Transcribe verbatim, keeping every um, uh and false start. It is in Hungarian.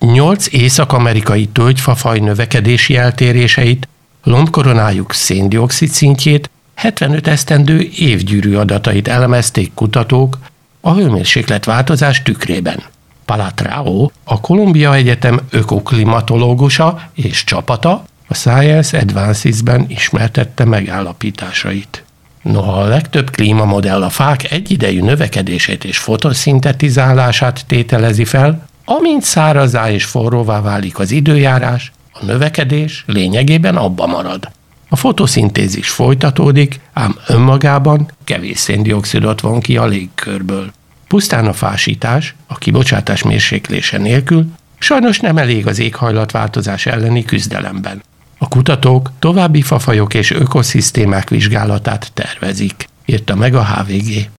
Nyolc észak-amerikai tölgyfafaj növekedési eltéréseit, lombkoronájuk szén-dioxid szintjét, hetvenöt esztendő évgyűrű adatait elemezték kutatók a hőmérséklet változás tükrében. Palatrao, a Columbia Egyetem ökoklimatológusa és csapata a Science Advances-ben ismertette megállapításait. Noha a legtöbb klímamodell a fák egyidejű növekedését és fotoszintetizálását tételezi fel, amint szárazzá és forróvá válik az időjárás, a növekedés lényegében abba marad. A fotoszintézis folytatódik, ám önmagában kevés széndioxidot von ki a légkörből. Pusztán a fásítás, a kibocsátás mérséklése nélkül sajnos nem elég az éghajlatváltozás elleni küzdelemben. A kutatók további fafajok és ökoszisztémák vizsgálatát tervezik, írta meg a há vé gé.